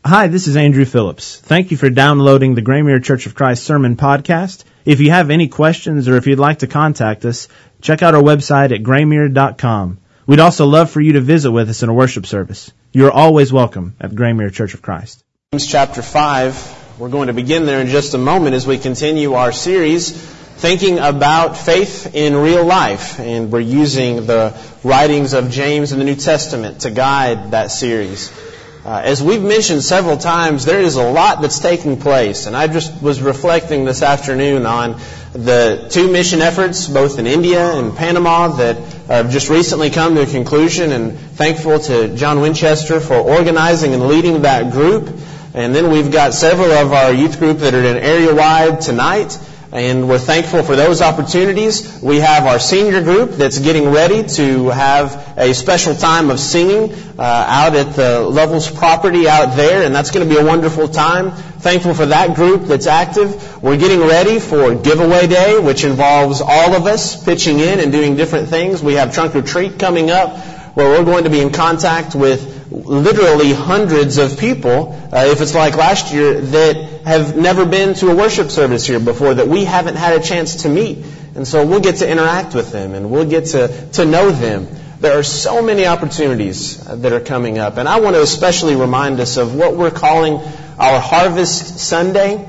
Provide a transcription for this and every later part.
Hi, this is Andrew Phillips. Thank you for downloading the Graymere Church of Christ Sermon Podcast. If you have any questions or if you'd like to contact us, check out our website at graymere.com. We'd also love for you to visit with us in a worship service. You're always welcome at Graymere Church of Christ. James chapter 5. We're going to begin there in just a moment as we continue our series thinking about faith in real life. And we're using the writings of James in the New Testament to guide that series. As we've mentioned several times, there is a lot that's taking place. And I just was reflecting this afternoon on the two mission efforts, both in India and Panama, that have just recently come to a conclusion. And thankful to John Winchester for organizing and leading that group. And then we've got several of our youth group that are in area-wide tonight. And we're thankful for those opportunities. We have our senior group that's getting ready to have a special time of singing out at the Lovell's property out there, and that's going to be a wonderful time. Thankful for that group that's active. We're getting ready for Giveaway Day, which involves all of us pitching in and doing different things. We have Trunk or Treat coming up, where we're going to be in contact with literally hundreds of people, if it's like last year, that have never been to a worship service here before, that we haven't had a chance to meet. And so we'll get to interact with them and we'll get to know them. There are so many opportunities that are coming up. And I want to especially remind us of what we're calling our Harvest Sunday.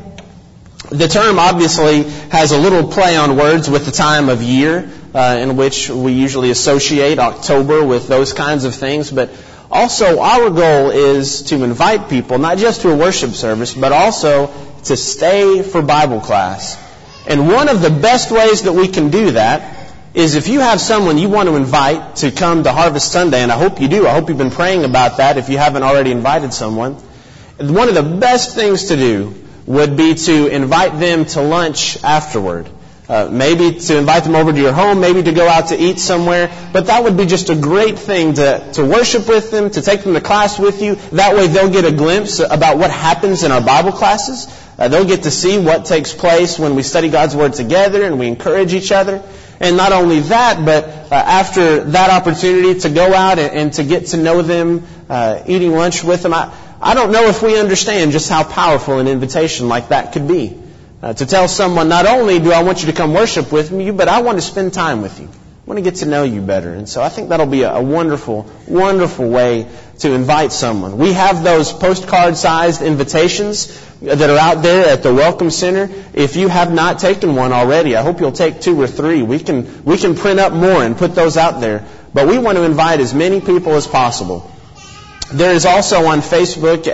The term obviously has a little play on words with the time of year in which we usually associate October with those kinds of things. But also our goal is to invite people, not just to a worship service, but also to stay for Bible class. And one of the best ways that we can do that is if you have someone you want to invite to come to Harvest Sunday, and I hope you do. I hope you've been praying about that if you haven't already invited someone. One of the best things to do would be to invite them to lunch afterward. Maybe to invite them over to your home, maybe to go out to eat somewhere. But that would be just a great thing to worship with them, to take them to class with you. That way they'll get a glimpse about what happens in our Bible classes. They'll get to see what takes place when we study God's Word together and we encourage each other. And not only that, but after that opportunity to go out and to get to know them, eating lunch with them, I don't know if we understand just how powerful an invitation like that could be. To tell someone, not only do I want you to come worship with me, but I want to spend time with you. I want to get to know you better. And so I think that'll be a wonderful, wonderful way to invite someone. We have those postcard-sized invitations that are out there at the Welcome Center. If you have not taken one already, I hope you'll take 2 or 3. We can print up more and put those out there. But we want to invite as many people as possible. There is also on Facebook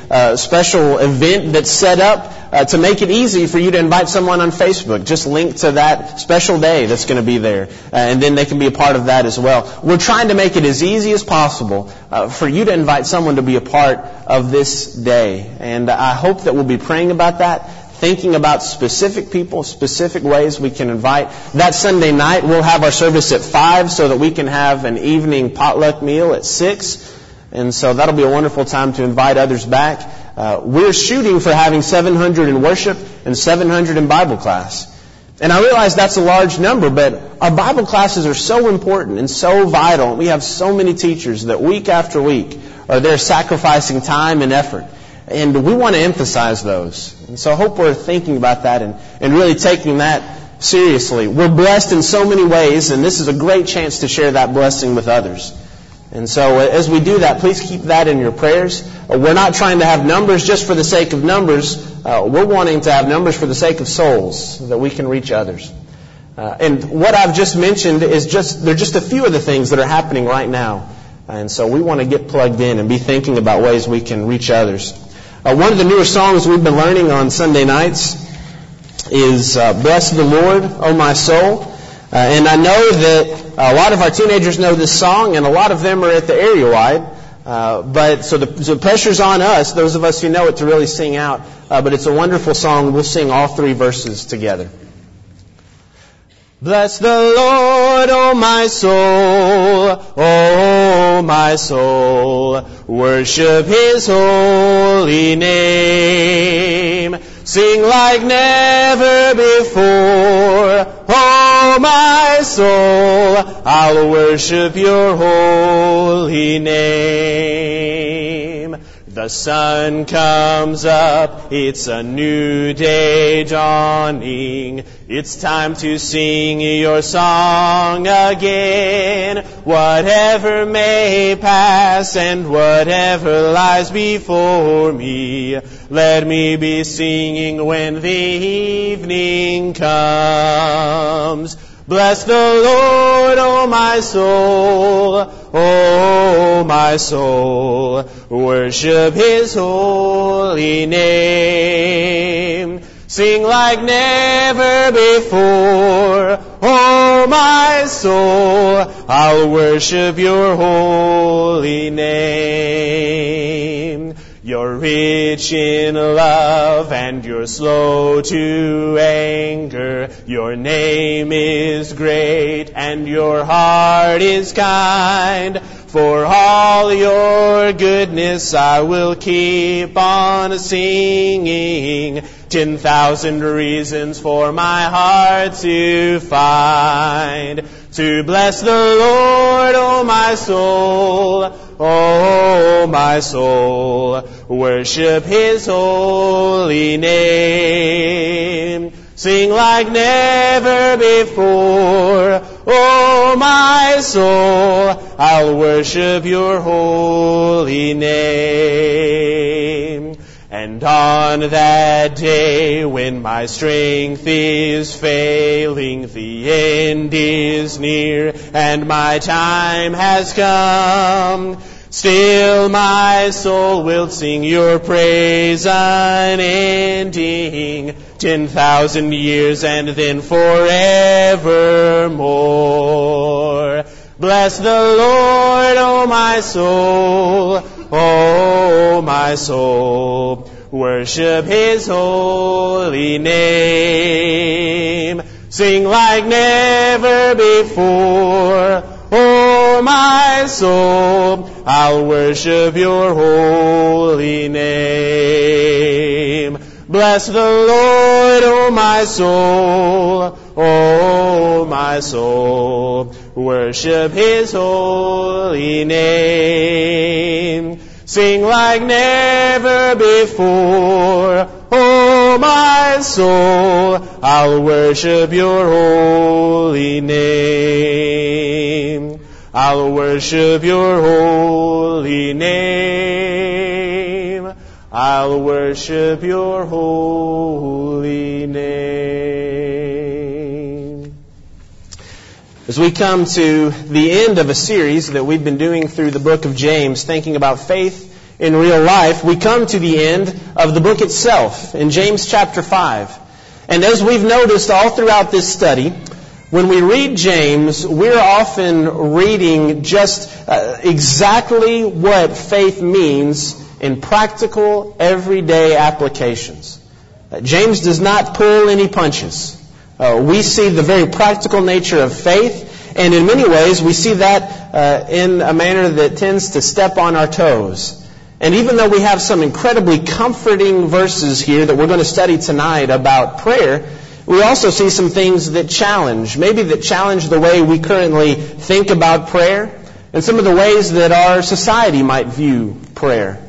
a special event that's set up to make it easy for you to invite someone on Facebook. Just link to that special day that's going to be there, and then they can be a part of that as well. We're trying to make it as easy as possible for you to invite someone to be a part of this day. And I hope that we'll be praying about that, thinking about specific people, specific ways we can invite. That Sunday night, we'll have our service at 5 so that we can have an evening potluck meal at 6. And so that'll be a wonderful time to invite others back. We're shooting for having 700 in worship and 700 in Bible class. And I realize that's a large number, but our Bible classes are so important and so vital. We have so many teachers that week after week are there sacrificing time and effort. And we want to emphasize those. And so I hope we're thinking about that and really taking that seriously. We're blessed in so many ways, and this is a great chance to share that blessing with others. And so as we do that, please keep that in your prayers. We're not trying to have numbers just for the sake of numbers. We're wanting to have numbers for the sake of souls, so that we can reach others. And what I've just mentioned they're just a few of the things that are happening right now. And so we want to get plugged in and be thinking about ways we can reach others. One of the newer songs we've been learning on Sunday nights is Bless the Lord, O my soul. And I know that a lot of our teenagers know this song, and a lot of them are at the area-wide. But the pressure's on us, those of us who know it, to really sing out. But it's a wonderful song. We'll sing all 3 verses together. Bless the Lord, O my soul, O my soul. Worship His holy name. Sing like never before, O my soul, I'll worship your holy name. The sun comes up, it's a new day dawning. It's time to sing your song again. Whatever may pass and whatever lies before me, let me be singing when the evening comes. Bless the Lord, O my soul, O my soul. Worship His holy name. Sing like never before, O my soul. I'll worship your holy name. You're rich in love and you're slow to anger. Your name is great and your heart is kind. For all your goodness I will keep on singing. 10,000 reasons for my heart to find. To bless the Lord, O my soul, O my soul. Worship His holy name. Sing like never before, O my soul. I'll worship your holy name. And on that day when my strength is failing, the end is near and my time has come, still my soul will sing your praise unending, 10,000 years and then forevermore. Bless the Lord, O my soul, O my soul. Worship His holy name. Sing like never before, O my soul. I'll worship your holy name. Bless the Lord, O my soul, O my soul. Worship His holy name. Sing like never before, O my soul. I'll worship your holy name. I'll worship your holy name. I'll worship your holy name. As we come to the end of a series that we've been doing through the book of James, thinking about faith in real life, we come to the end of the book itself in James chapter 5. And as we've noticed all throughout this study, when we read James, we're often reading just exactly what faith means in practical, everyday applications. James does not pull any punches. We see the very practical nature of faith, and in many ways we see that in a manner that tends to step on our toes. And even though we have some incredibly comforting verses here that we're going to study tonight about prayer, we also see some things that challenge the way we currently think about prayer, and some of the ways that our society might view prayer.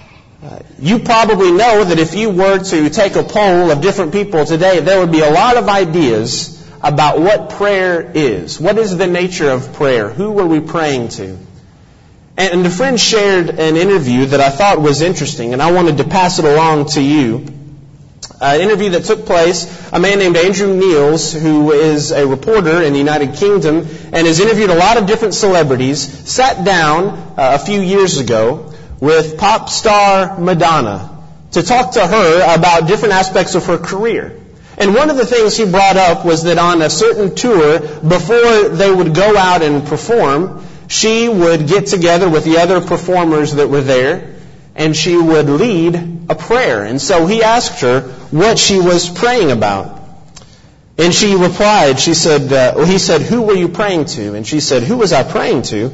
You probably know that if you were to take a poll of different people today, there would be a lot of ideas about what prayer is. What is the nature of prayer? Who are we praying to? And a friend shared an interview that I thought was interesting, and I wanted to pass it along to you. An interview that took place, a man named Andrew Neils, who is a reporter in the United Kingdom and has interviewed a lot of different celebrities, sat down a few years ago with pop star Madonna to talk to her about different aspects of her career. And one of the things he brought up was that on a certain tour, before they would go out and perform, she would get together with the other performers that were there, and she would lead a prayer. And so he asked her what she was praying about. And she replied, he said, who were you praying to? And she said, who was I praying to?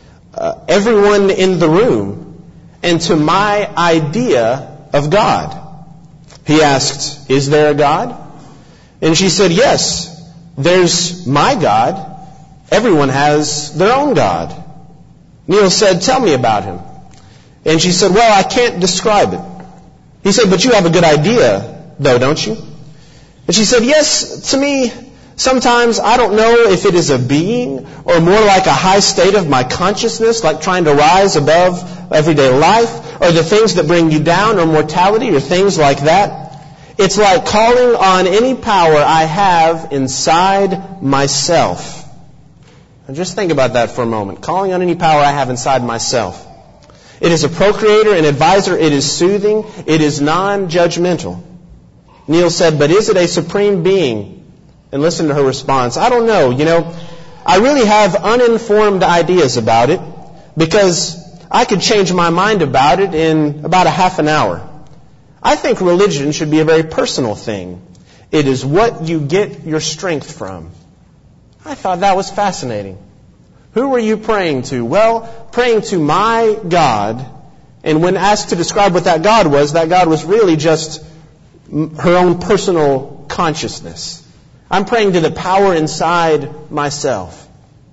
Everyone in the room, and to my idea of God. He asked, is there a God? And she said, yes, there's my God. Everyone has their own God. Neil said, tell me about him. And she said, well, I can't describe it. He said, but you have a good idea, though, don't you? And she said, yes, to me, sometimes I don't know if it is a being or more like a high state of my consciousness, like trying to rise above everyday life, or the things that bring you down, or mortality, or things like that. It's like calling on any power I have inside myself. And just think about that for a moment. Calling on any power I have inside myself. It is a procreator, an advisor. It is soothing. It is non-judgmental. Neil said, but is it a supreme being? And listen to her response. I don't know. I really have uninformed ideas about it because I could change my mind about it in about a half an hour. I think religion should be a very personal thing. It is what you get your strength from. I thought that was fascinating. Who were you praying to? Well, praying to my God. And when asked to describe what that God was really just her own personal consciousness. I'm praying to the power inside myself.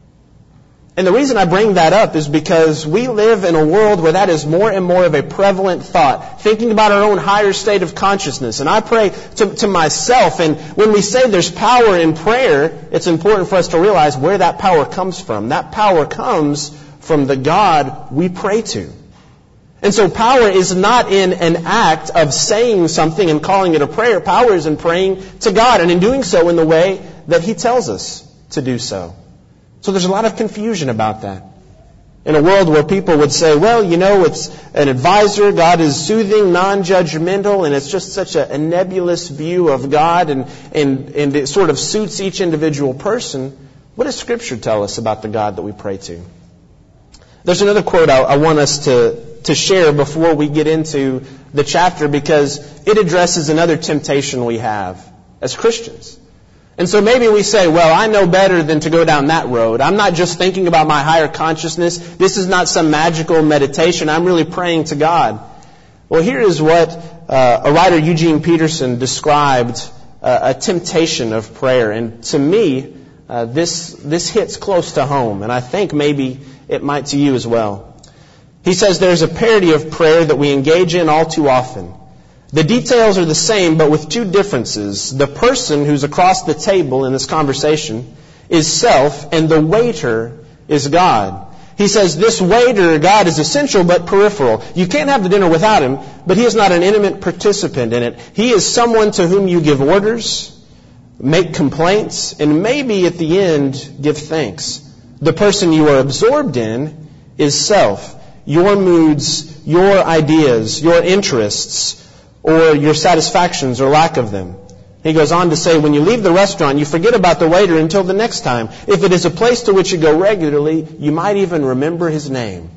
And the reason I bring that up is because we live in a world where that is more and more of a prevalent thought, thinking about our own higher state of consciousness. And I pray to myself, and when we say there's power in prayer, it's important for us to realize where that power comes from. That power comes from the God we pray to. And so power is not in an act of saying something and calling it a prayer. Power is in praying to God, and in doing so in the way that He tells us to do so. So there's a lot of confusion about that. In a world where people would say, well, it's an advisor, God is soothing, non-judgmental, and it's just such a nebulous view of God, and it sort of suits each individual person. What does Scripture tell us about the God that we pray to? There's another quote I want us to share before we get into the chapter, because it addresses another temptation we have as Christians. And so maybe we say, well, I know better than to go down that road. I'm not just thinking about my higher consciousness. This is not some magical meditation. I'm really praying to God. Well, here is what a writer, Eugene Peterson, described a temptation of prayer. And to me, this hits close to home. And I think maybe it might to you as well. He says there's a parody of prayer that we engage in all too often. The details are the same, but with two differences. The person who's across the table in this conversation is self, and the waiter is God. He says this waiter, God, is essential but peripheral. You can't have the dinner without Him, but He is not an intimate participant in it. He is someone to whom you give orders, make complaints, and maybe at the end give thanks. The person you are absorbed in is self. Your moods, your ideas, your interests, or your satisfactions or lack of them. He goes on to say, when you leave the restaurant, you forget about the waiter until the next time. If it is a place to which you go regularly, you might even remember his name.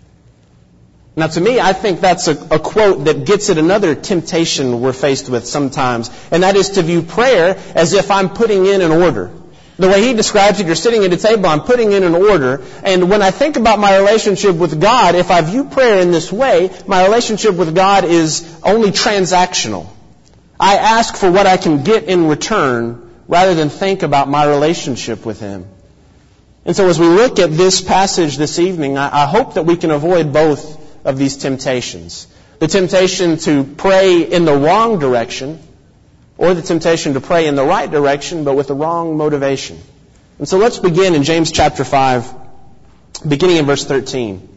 Now to me, I think that's a quote that gets at another temptation we're faced with sometimes, and that is to view prayer as if I'm putting in an order. The way he describes it, you're sitting at a table, I'm putting in an order, and when I think about my relationship with God, if I view prayer in this way, my relationship with God is only transactional. I ask for what I can get in return rather than think about my relationship with Him. And so as we look at this passage this evening, I hope that we can avoid both of these temptations. The temptation to pray in the wrong direction, or the temptation to pray in the right direction, but with the wrong motivation. And so let's begin in James chapter 5, beginning in verse 13,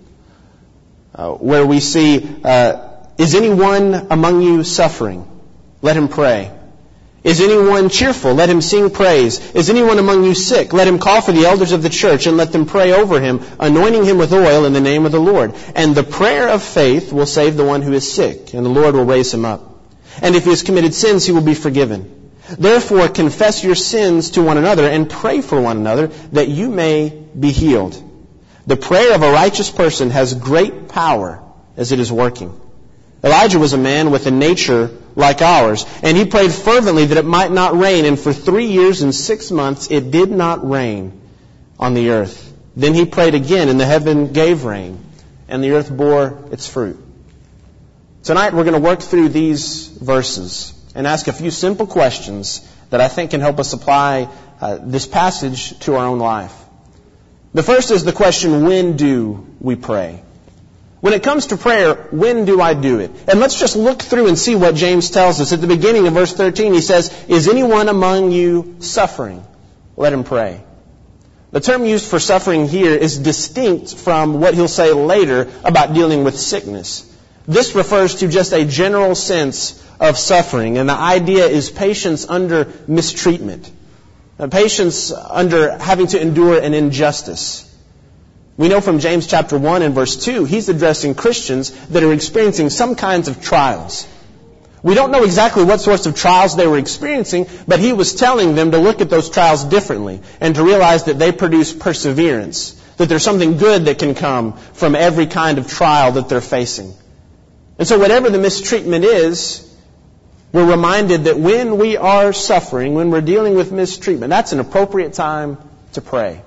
where we see, is anyone among you suffering? Let him pray. Is anyone cheerful? Let him sing praise. Is anyone among you sick? Let him call for the elders of the church and let them pray over him, anointing him with oil in the name of the Lord. And the prayer of faith will save the one who is sick, and the Lord will raise him up. And if he has committed sins, he will be forgiven. Therefore, confess your sins to one another and pray for one another that you may be healed. The prayer of a righteous person has great power as it is working. Elijah was a man with a nature like ours, and he prayed fervently that it might not rain, and for 3 years and 6 months it did not rain on the earth. Then he prayed again, and the heaven gave rain, and the earth bore its fruit. Tonight we're going to work through these verses and ask a few simple questions that I think can help us apply this passage to our own life. The first is the question, when do we pray? When it comes to prayer, when do I do it? And let's just look through and see what James tells us. At the beginning of verse 13, he says, "Is anyone among you suffering? Let him pray." The term used for suffering here is distinct from what he'll say later about dealing with sickness. This refers to just a general sense of suffering, and the idea is patience under mistreatment, patience under having to endure an injustice. We know from James chapter 1 and verse 2, he's addressing Christians that are experiencing some kinds of trials. We don't know exactly what sorts of trials they were experiencing, but he was telling them to look at those trials differently and to realize that they produce perseverance, that there's something good that can come from every kind of trial that they're facing. And so whatever the mistreatment is, we're reminded that when we are suffering, when we're dealing with mistreatment, that's an appropriate time to pray.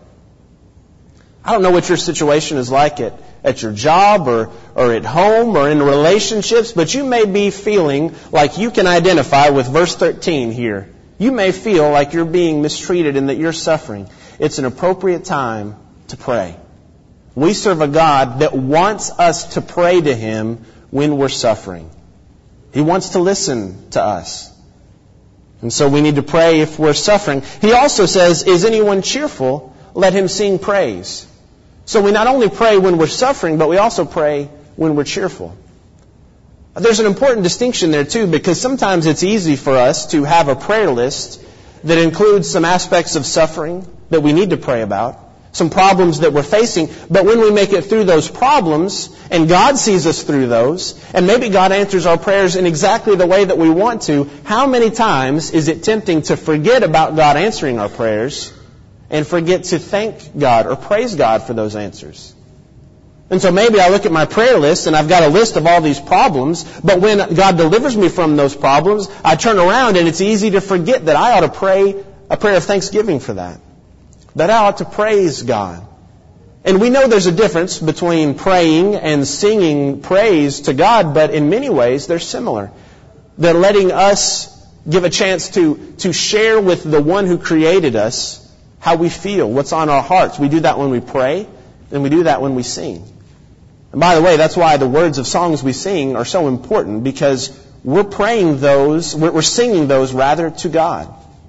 I don't know what your situation is like at your job or at home or in relationships, but you may be feeling like you can identify with verse 13 here. You may feel like you're being mistreated and that you're suffering. It's an appropriate time to pray. We serve a God that wants us to pray to Him when we're suffering. He wants to listen to us. And so we need to pray if we're suffering. He also says, "Is anyone cheerful? Let him sing praise." So we not only pray when we're suffering, but we also pray when we're cheerful. There's an important distinction there too, because sometimes it's easy for us to have a prayer list that includes some aspects of suffering that we need to pray about, some problems that we're facing, but when we make it through those problems, and God sees us through those, and maybe God answers our prayers in exactly the way that we want to, how many times is it tempting to forget about God answering our prayers and forget to thank God or praise God for those answers? And so maybe I look at my prayer list and I've got a list of all these problems, but when God delivers me from those problems, I turn around and it's easy to forget that I ought to pray a prayer of thanksgiving for that. That I ought to praise God. And we know there's a difference between praying and singing praise to God, but in many ways they're similar. They're letting us give a chance to share with the one who created us how we feel, what's on our hearts. We do that when we pray, and we do that when we sing. And by the way, that's why the words of songs we sing are so important, because we're praying those, we're singing those rather to God.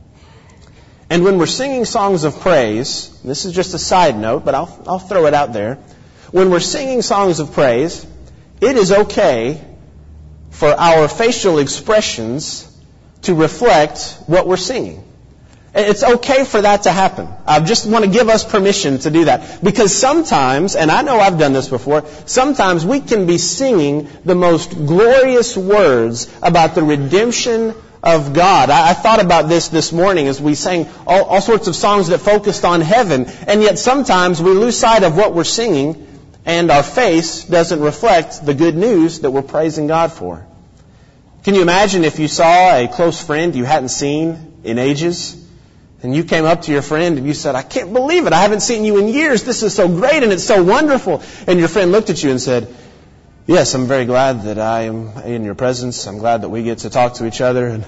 And when we're singing songs of praise, this is just a side note, but I'll throw it out there. When we're singing songs of praise, it is okay for our facial expressions to reflect what we're singing. It's okay for that to happen. I just want to give us permission to do that. Because sometimes, and I know I've done this before, sometimes we can be singing the most glorious words about the redemption of God. I thought about this morning as we sang all sorts of songs that focused on heaven, and yet sometimes we lose sight of what we're singing, and our face doesn't reflect the good news that we're praising God for. Can you imagine if you saw a close friend you hadn't seen in ages, and you came up to your friend and you said, "I can't believe it, I haven't seen you in years, this is so great and it's so wonderful," and your friend looked at you and said, "Yes, I'm very glad that I am in your presence. I'm glad that we get to talk to each other. And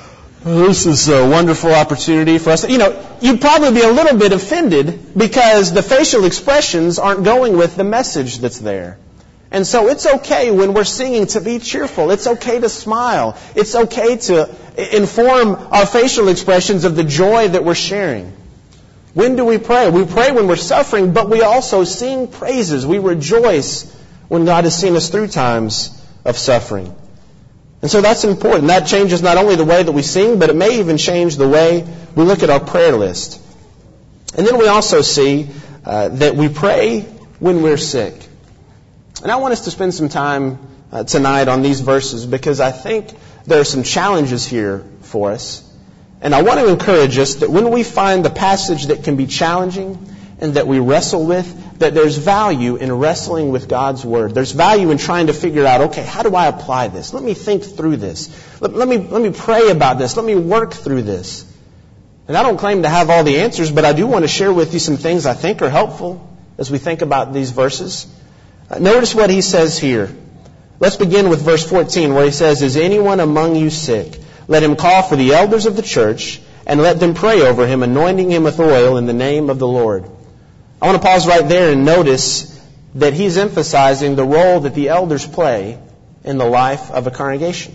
this is a wonderful opportunity for us." You'd probably be a little bit offended because the facial expressions aren't going with the message that's there. And so it's okay when we're singing to be cheerful. It's okay to smile. It's okay to inform our facial expressions of the joy that we're sharing. When do we pray? We pray when we're suffering, but we also sing praises. We rejoice when God has seen us through times of suffering. And so that's important. That changes not only the way that we sing, but it may even change the way we look at our prayer list. And then we also see that we pray when we're sick. And I want us to spend some time tonight on these verses because I think there are some challenges here for us. And I want to encourage us that when we find the passage that can be challenging and that we wrestle with, that there's value in wrestling with God's Word. There's value in trying to figure out, okay, how do I apply this? Let me think through this. Let me pray about this. Let me work through this. And I don't claim to have all the answers, but I do want to share with you some things I think are helpful as we think about these verses. Notice what he says here. Let's begin with verse 14 where he says, "Is anyone among you sick? Let him call for the elders of the church and let them pray over him, anointing him with oil in the name of the Lord." I want to pause right there and notice that he's emphasizing the role that the elders play in the life of a congregation.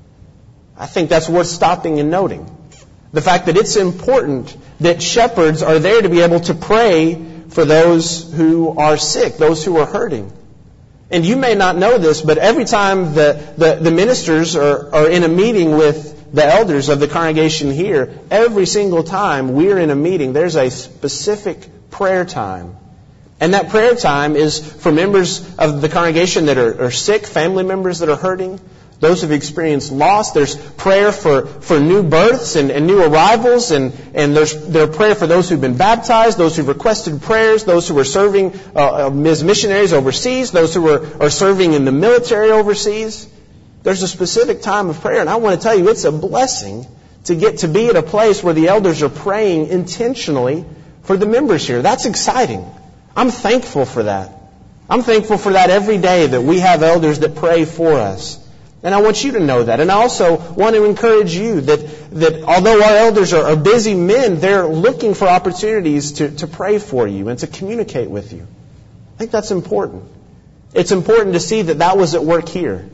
I think that's worth stopping and noting. The fact that it's important that shepherds are there to be able to pray for those who are sick, those who are hurting. And you may not know this, but every time the ministers are in a meeting with the elders of the congregation here, every single time we're in a meeting, there's a specific prayer time. And that prayer time is for members of the congregation that are sick, family members that are hurting, those who have experienced loss. There's prayer for new births and new arrivals, and there's prayer for those who've been baptized, those who've requested prayers, those who are serving as missionaries overseas, those who are serving in the military overseas. There's a specific time of prayer, and I want to tell you, it's a blessing to get to be at a place where the elders are praying intentionally for the members here. That's exciting. I'm thankful for that. I'm thankful for that every day that we have elders that pray for us. And I want you to know that. And I also want to encourage you that although our elders are busy men, they're looking for opportunities to pray for you and to communicate with you. I think that's important. It's important to see that was at work here.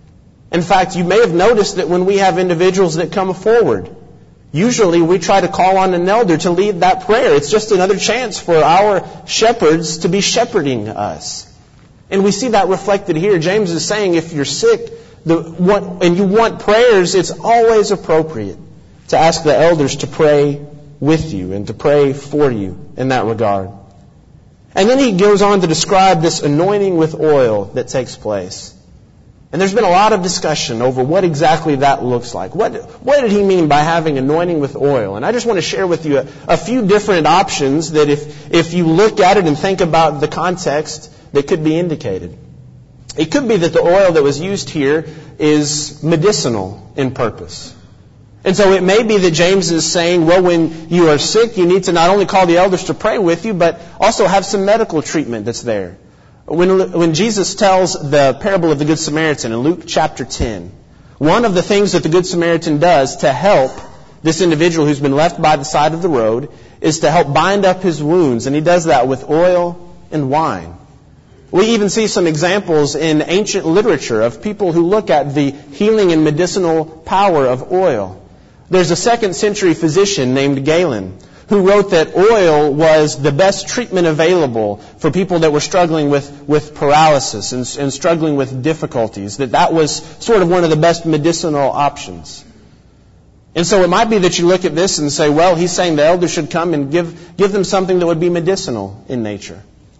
In fact, you may have noticed that when we have individuals that come forward, usually we try to call on an elder to lead that prayer. It's just another chance for our shepherds to be shepherding us. And we see that reflected here. James is saying if you're sick and you want prayers, it's always appropriate to ask the elders to pray with you and to pray for you in that regard. And then he goes on to describe this anointing with oil that takes place. And there's been a lot of discussion over what exactly that looks like. What did he mean by having anointing with oil? And I just want to share with you a few different options that if you look at it and think about the context, that could be indicated. It could be that the oil that was used here is medicinal in purpose. And so it may be that James is saying, well, when you are sick, you need to not only call the elders to pray with you, but also have some medical treatment that's there. When Jesus tells the parable of the Good Samaritan in Luke chapter 10, one of the things that the Good Samaritan does to help this individual who's been left by the side of the road is to help bind up his wounds. And he does that with oil and wine. We even see some examples in ancient literature of people who look at the healing and medicinal power of oil. There's a 2nd century physician named Galen who wrote that oil was the best treatment available for people that were struggling with paralysis and struggling with difficulties, that was sort of one of the best medicinal options. And so it might be that you look at this and say, well, he's saying the elders should come and give them something that would be medicinal in nature.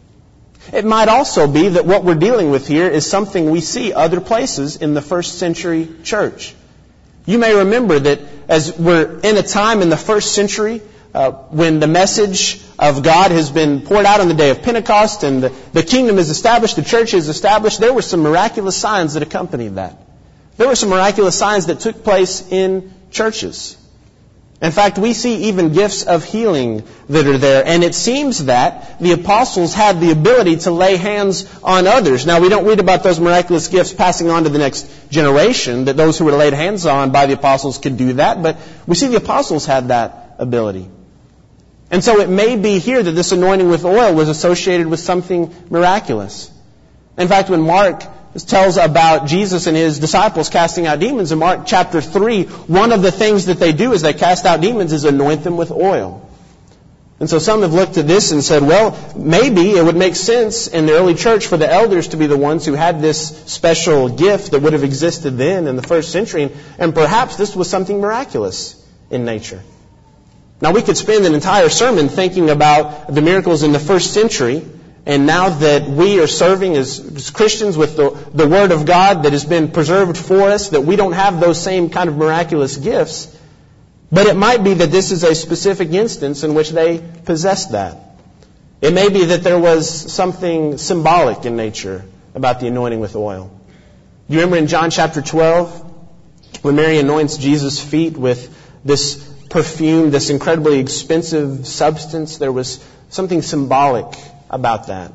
It might also be that what we're dealing with here is something we see other places in the 1st century church. You may remember that as we're in a time in the 1st century when the message of God has been poured out on the day of Pentecost and the kingdom is established, the church is established, there were some miraculous signs that accompanied that. There were some miraculous signs that took place in churches. In fact, we see even gifts of healing that are there. And it seems that the apostles had the ability to lay hands on others. Now, we don't read about those miraculous gifts passing on to the next generation, that those who were laid hands on by the apostles could do that. But we see the apostles had that ability. And so it may be here that this anointing with oil was associated with something miraculous. In fact, when Mark tells about Jesus and his disciples casting out demons in Mark chapter 3, one of the things that they do as they cast out demons is anoint them with oil. And so some have looked at this and said, well, maybe it would make sense in the early church for the elders to be the ones who had this special gift that would have existed then in the 1st century, and perhaps this was something miraculous in nature. Now, we could spend an entire sermon thinking about the miracles in the 1st century, and now that we are serving as Christians with the Word of God that has been preserved for us, that we don't have those same kind of miraculous gifts. But it might be that this is a specific instance in which they possessed that. It may be that there was something symbolic in nature about the anointing with oil. Do you remember in John chapter 12, when Mary anoints Jesus' feet with this perfume, this incredibly expensive substance? There was something symbolic about that.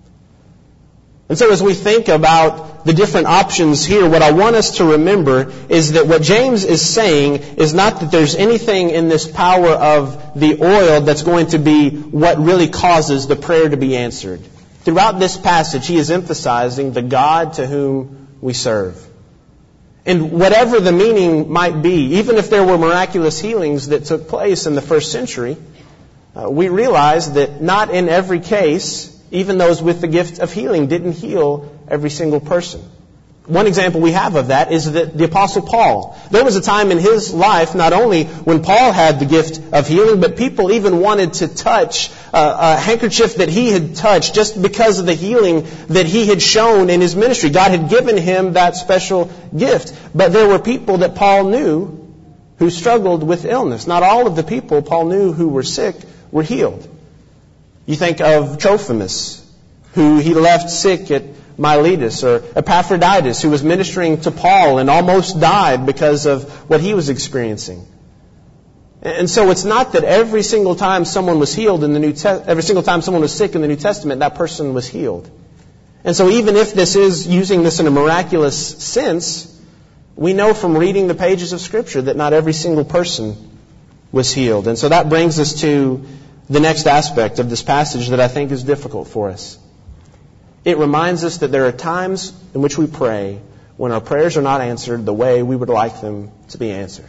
And so as we think about the different options here, what I want us to remember is that what James is saying is not that there's anything in this power of the oil that's going to be what really causes the prayer to be answered. Throughout this passage, he is emphasizing the God to whom we serve. And whatever the meaning might be, even if there were miraculous healings that took place in the first century, we realize that not in every case, even those with the gift of healing didn't heal every single person. One example we have of that is the Apostle Paul. There was a time in his life, not only when Paul had the gift of healing, but people even wanted to touch a handkerchief that he had touched just because of the healing that he had shown in his ministry. God had given him that special gift. But there were people that Paul knew who struggled with illness. Not all of the people Paul knew who were sick were healed. You think of Trophimus, who he left sick at Miletus, or Epaphroditus, who was ministering to Paul and almost died because of what he was experiencing. And so it's not that every single time someone was healed in the every single time someone was sick in the New Testament, that person was healed. And so even if this is using this in a miraculous sense, we know from reading the pages of Scripture that not every single person was healed. And so that brings us to the next aspect of this passage that I think is difficult for us. It reminds us that there are times in which we pray when our prayers are not answered the way we would like them to be answered.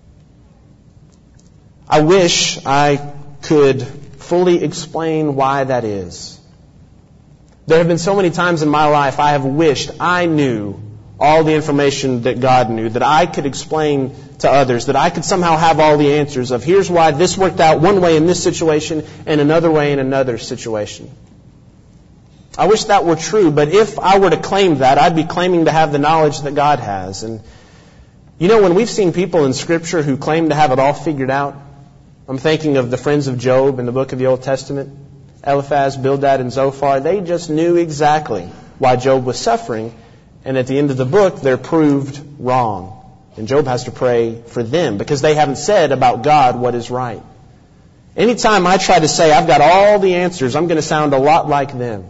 I wish I could fully explain why that is. There have been so many times in my life I have wished I knew all the information that God knew, that I could explain to others, that I could somehow have all the answers of here's why this worked out one way in this situation and another way in another situation. I wish that were true, but if I were to claim that, I'd be claiming to have the knowledge that God has. And you know, when we've seen people in Scripture who claim to have it all figured out, I'm thinking of the friends of Job in the book of the Old Testament, Eliphaz, Bildad, and Zophar. They just knew exactly why Job was suffering, and at the end of the book, they're proved wrong. And Job has to pray for them because they haven't said about God what is right. Anytime I try to say I've got all the answers, I'm going to sound a lot like them.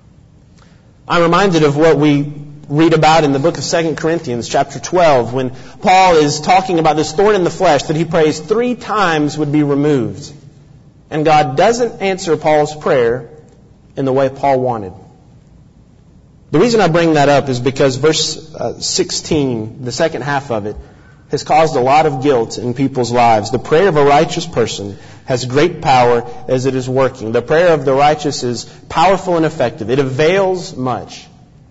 I'm reminded of what we read about in the book of 2 Corinthians chapter 12 when Paul is talking about this thorn in the flesh that he prays 3 times would be removed. And God doesn't answer Paul's prayer in the way Paul wanted. The reason I bring that up is because verse 16, the second half of it, has caused a lot of guilt in people's lives. The prayer of a righteous person has great power as it is working. The prayer of the righteous is powerful and effective. It avails much.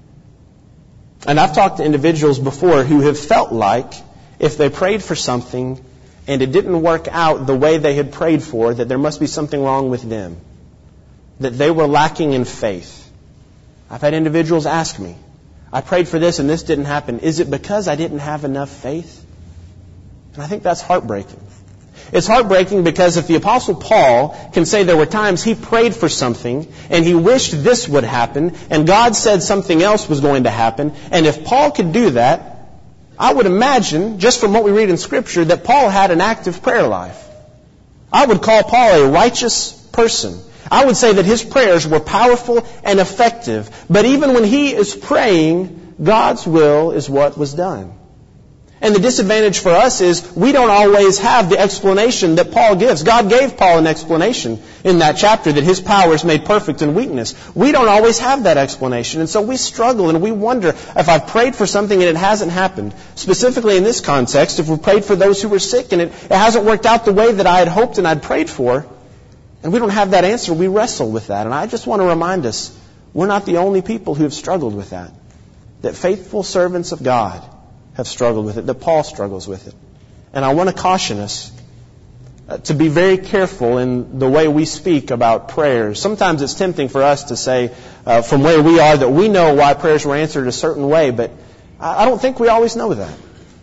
And I've talked to individuals before who have felt like if they prayed for something and it didn't work out the way they had prayed for, that there must be something wrong with them, that they were lacking in faith. I've had individuals ask me, I prayed for this and this didn't happen. Is it because I didn't have enough faith? And I think that's heartbreaking. It's heartbreaking because if the Apostle Paul can say there were times he prayed for something and he wished this would happen and God said something else was going to happen, and if Paul could do that, I would imagine, just from what we read in Scripture, that Paul had an active prayer life. I would call Paul a righteous person. I would say that his prayers were powerful and effective. But even when he is praying, God's will is what was done. And the disadvantage for us is we don't always have the explanation that Paul gives. God gave Paul an explanation in that chapter that his power is made perfect in weakness. We don't always have that explanation. And so we struggle and we wonder if I've prayed for something and it hasn't happened. Specifically in this context, if we prayed for those who were sick and it hasn't worked out the way that I had hoped and I'd prayed for, and we don't have that answer, we wrestle with that. And I just want to remind us, we're not the only people who have struggled with that. That faithful servants of God have struggled with it, that Paul struggles with it. And I want to caution us to be very careful in the way we speak about prayers. Sometimes it's tempting for us to say from where we are that we know why prayers were answered a certain way, but I don't think we always know that.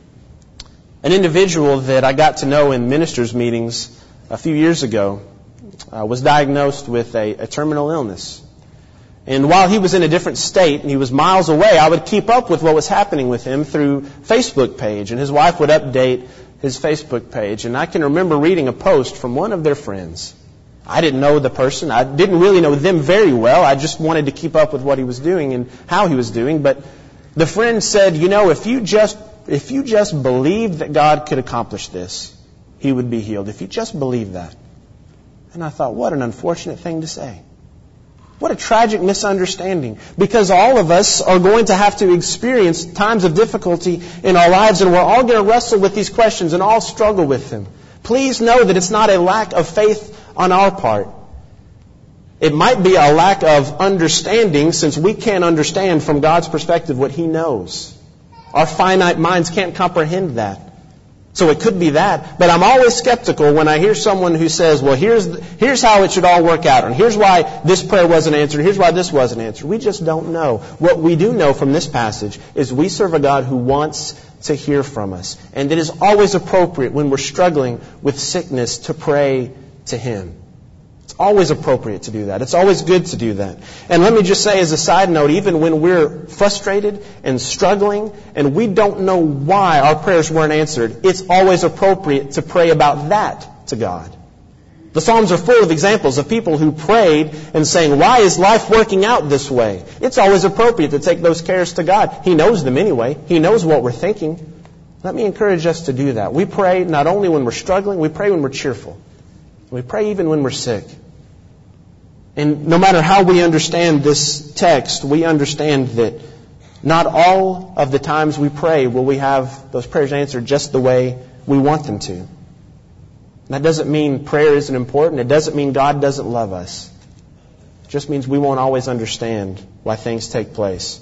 An individual that I got to know in ministers' meetings a few years ago was diagnosed with a terminal illness. And while he was in a different state and he was miles away, I would keep up with what was happening with him through Facebook page. And his wife would update his Facebook page. And I can remember reading a post from one of their friends. I didn't know the person. I didn't really know them very well. I just wanted to keep up with what he was doing and how he was doing. But the friend said, you know, if you just believed that God could accomplish this, he would be healed. If you just believe that. And I thought, what an unfortunate thing to say. What a tragic misunderstanding. Because all of us are going to have to experience times of difficulty in our lives, and we're all going to wrestle with these questions and all struggle with them. Please know that it's not a lack of faith on our part. It might be a lack of understanding, since we can't understand from God's perspective what He knows. Our finite minds can't comprehend that. So it could be that. But I'm always skeptical when I hear someone who says, well, here's how it should all work out. And here's why this prayer wasn't answered. Here's why this wasn't answered. We just don't know. What we do know from this passage is we serve a God who wants to hear from us. And it is always appropriate when we're struggling with sickness to pray to Him. It's always appropriate to do that. It's always good to do that. And let me just say as a side note, even when we're frustrated and struggling and we don't know why our prayers weren't answered, it's always appropriate to pray about that to God. The Psalms are full of examples of people who prayed and saying, why is life working out this way? It's always appropriate to take those cares to God. He knows them anyway. He knows what we're thinking. Let me encourage us to do that. We pray not only when we're struggling, we pray when we're cheerful. We pray even when we're sick. And no matter how we understand this text, we understand that not all of the times we pray will we have those prayers answered just the way we want them to. That doesn't mean prayer isn't important. It doesn't mean God doesn't love us. It just means we won't always understand why things take place.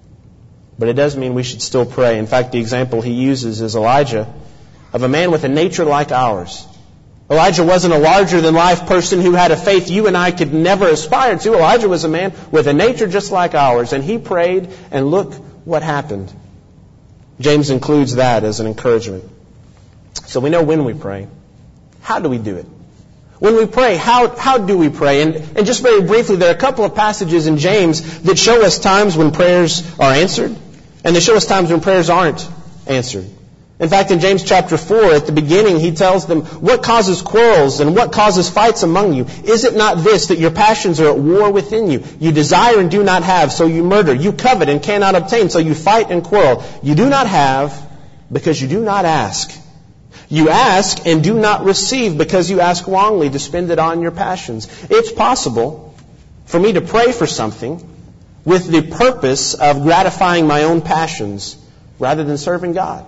But it does mean we should still pray. In fact, the example he uses is Elijah, of a man with a nature like ours. Elijah wasn't a larger-than-life person who had a faith you and I could never aspire to. Elijah was a man with a nature just like ours, and he prayed, and look what happened. James includes that as an encouragement. So we know when we pray. How do we do it? When we pray, how do we pray? And just very briefly, there are a couple of passages in James that show us times when prayers are answered, and they show us times when prayers aren't answered. In fact, in James chapter 4, at the beginning, he tells them, what causes quarrels and what causes fights among you? Is it not this, that your passions are at war within you? You desire and do not have, so you murder. You covet and cannot obtain, so you fight and quarrel. You do not have because you do not ask. You ask and do not receive because you ask wrongly to spend it on your passions. It's possible for me to pray for something with the purpose of gratifying my own passions rather than serving God.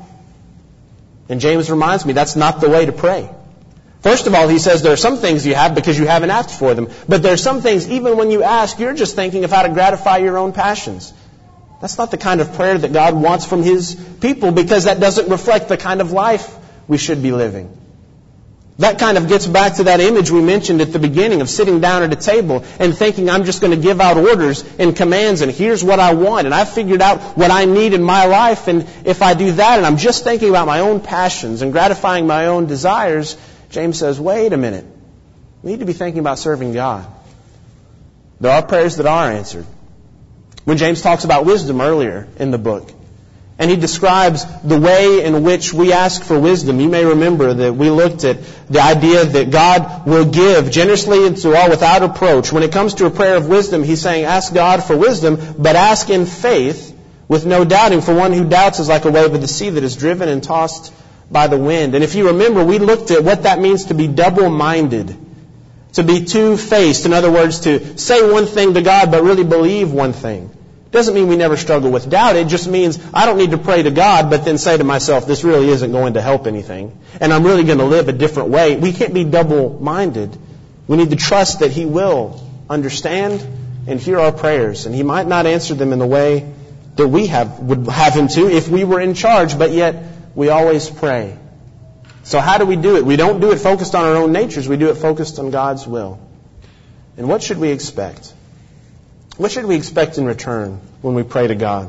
And James reminds me that's not the way to pray. First of all, he says there are some things you have because you haven't asked for them. But there are some things, even when you ask, you're just thinking of how to gratify your own passions. That's not the kind of prayer that God wants from His people, because that doesn't reflect the kind of life we should be living. That kind of gets back to that image we mentioned at the beginning of sitting down at a table and thinking I'm just going to give out orders and commands and here's what I want and I've figured out what I need in my life, and if I do that and I'm just thinking about my own passions and gratifying my own desires, James says, wait a minute. We need to be thinking about serving God. There are prayers that are answered. When James talks about wisdom earlier in the book, and he describes the way in which we ask for wisdom. You may remember that we looked at the idea that God will give generously and to all without reproach. When it comes to a prayer of wisdom, he's saying, ask God for wisdom, but ask in faith with no doubting. For one who doubts is like a wave of the sea that is driven and tossed by the wind. And if you remember, we looked at what that means to be double-minded, to be two-faced. In other words, to say one thing to God but really believe one thing. Doesn't mean we never struggle with doubt. It just means I don't need to pray to God but then say to myself, this really isn't going to help anything, and I'm really going to live a different way. We can't be double-minded. We need to trust that He will understand and hear our prayers, and He might not answer them in the way that we would have Him to if we were in charge, but yet we always pray. So how do we do it? We don't do it focused on our own natures. We do it focused on God's will. And what should we expect? What should we expect in return when we pray to God?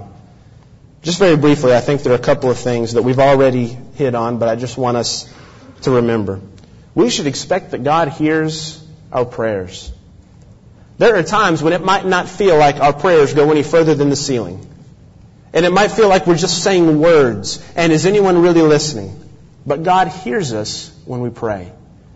Just very briefly, I think there are a couple of things that we've already hit on, but I just want us to remember. We should expect that God hears our prayers. There are times when it might not feel like our prayers go any further than the ceiling. And it might feel like we're just saying words, and is anyone really listening? But God hears us when we pray.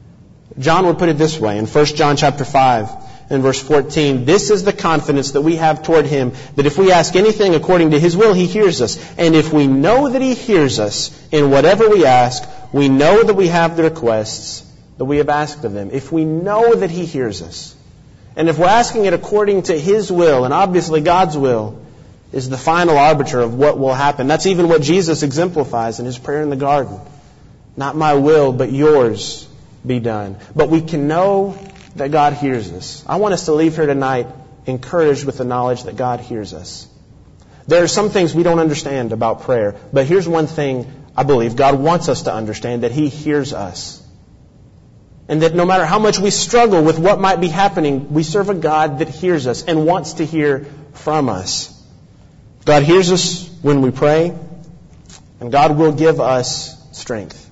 John would put it this way in 1 John chapter 5. In verse 14, this is the confidence that we have toward Him, that if we ask anything according to His will, He hears us. And if we know that He hears us in whatever we ask, we know that we have the requests that we have asked of Him. If we know that He hears us. And if we're asking it according to His will, and obviously God's will is the final arbiter of what will happen. That's even what Jesus exemplifies in His prayer in the garden. Not my will, but yours be done. But we can know that God hears us. I want us to leave here tonight encouraged with the knowledge that God hears us. There are some things we don't understand about prayer, but here's one thing I believe God wants us to understand, that He hears us. And that no matter how much we struggle with what might be happening, we serve a God that hears us and wants to hear from us. God hears us when we pray, and God will give us strength.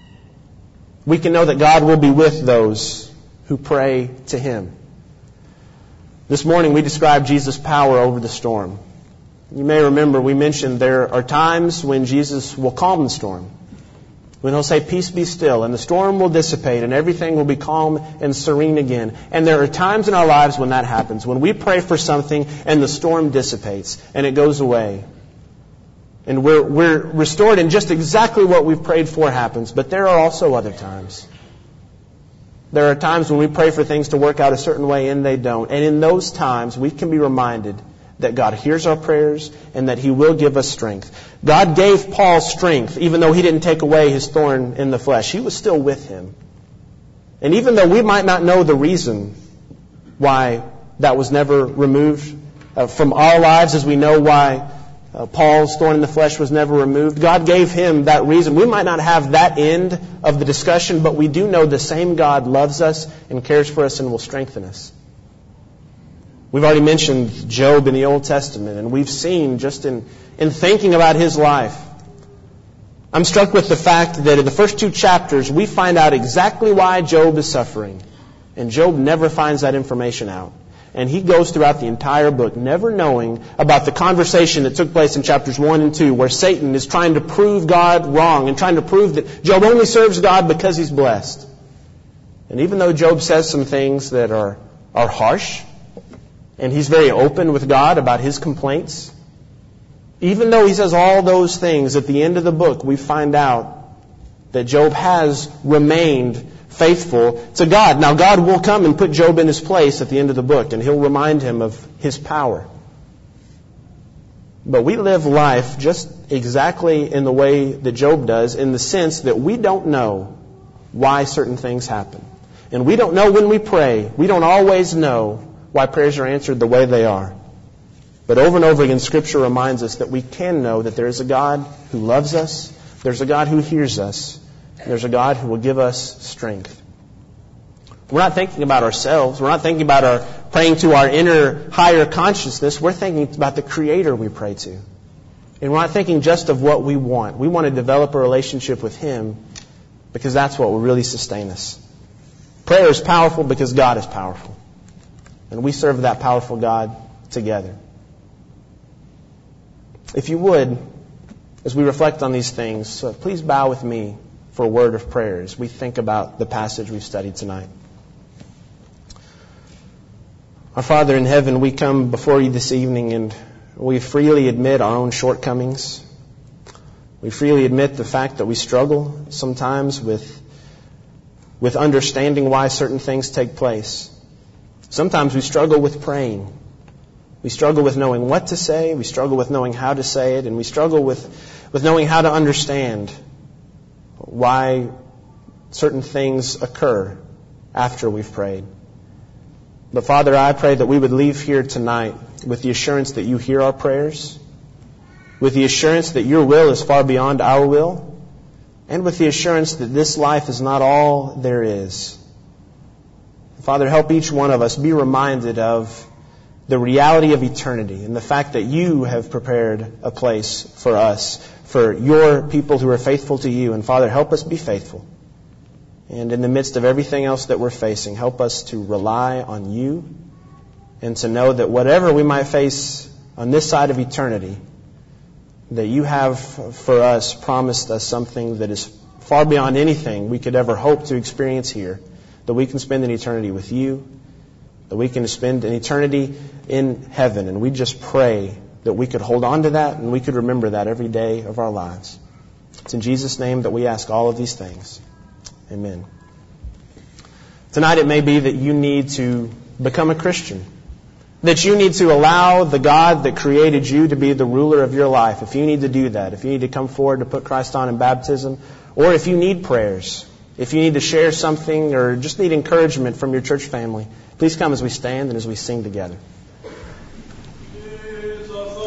We can know that God will be with those who pray to Him. This morning we described Jesus' power over the storm. You may remember we mentioned there are times when Jesus will calm the storm. When He'll say, peace be still, and the storm will dissipate, and everything will be calm and serene again. And there are times in our lives when that happens, when we pray for something and the storm dissipates and it goes away. And we're restored and just exactly what we've prayed for happens. But there are also other times. There are times when we pray for things to work out a certain way and they don't. And in those times we can be reminded that God hears our prayers and that He will give us strength. God gave Paul strength even though He didn't take away his thorn in the flesh. He was still with him. And even though we might not know the reason why that was never removed from our lives, as we know why Paul's thorn in the flesh was never removed, God gave him that reason. We might not have that end of the discussion, but we do know the same God loves us and cares for us and will strengthen us. We've already mentioned Job in the Old Testament, and we've seen just in thinking about his life, I'm struck with the fact that in the first 2 chapters we find out exactly why Job is suffering. And Job never finds that information out. And he goes throughout the entire book never knowing about the conversation that took place in chapters 1 and 2 where Satan is trying to prove God wrong and trying to prove that Job only serves God because he's blessed. And even though Job says some things that are harsh, and he's very open with God about his complaints, even though he says all those things, at the end of the book we find out that Job has remained faithful to God. Now God will come and put Job in his place at the end of the book, and He'll remind him of His power. But we live life just exactly in the way that Job does, in the sense that we don't know why certain things happen. And we don't know when we pray. We don't always know why prayers are answered the way they are. But over and over again, Scripture reminds us that we can know that there is a God who loves us, there's a God who hears us, and there's a God who will give us strength. We're not thinking about ourselves. We're not thinking about praying to our inner, higher consciousness. We're thinking about the Creator we pray to. And we're not thinking just of what we want. We want to develop a relationship with Him because that's what will really sustain us. Prayer is powerful because God is powerful. And we serve that powerful God together. If you would, as we reflect on these things, please bow with me for a word of prayer as we think about the passage we've studied tonight. Our Father in heaven, we come before You this evening and we freely admit our own shortcomings. We freely admit the fact that we struggle sometimes with understanding why certain things take place. Sometimes we struggle with praying. We struggle with knowing what to say. We struggle with knowing how to say it. And we struggle with knowing how to understand why certain things occur after we've prayed. But Father, I pray that we would leave here tonight with the assurance that You hear our prayers, with the assurance that Your will is far beyond our will, and with the assurance that this life is not all there is. Father, help each one of us be reminded of the reality of eternity and the fact that You have prepared a place for us, for Your people who are faithful to You. And Father, help us be faithful. And in the midst of everything else that we're facing, help us to rely on You and to know that whatever we might face on this side of eternity, that You have for us promised us something that is far beyond anything we could ever hope to experience here, that we can spend an eternity with You, that we can spend an eternity in heaven. And we just pray that we could hold on to that and we could remember that every day of our lives. It's in Jesus' name that we ask all of these things. Amen. Tonight it may be that you need to become a Christian. That you need to allow the God that created you to be the ruler of your life. If you need to do that, if you need to come forward to put Christ on in baptism, or if you need prayers, if you need to share something or just need encouragement from your church family, please come as we stand and as we sing together. Jesus.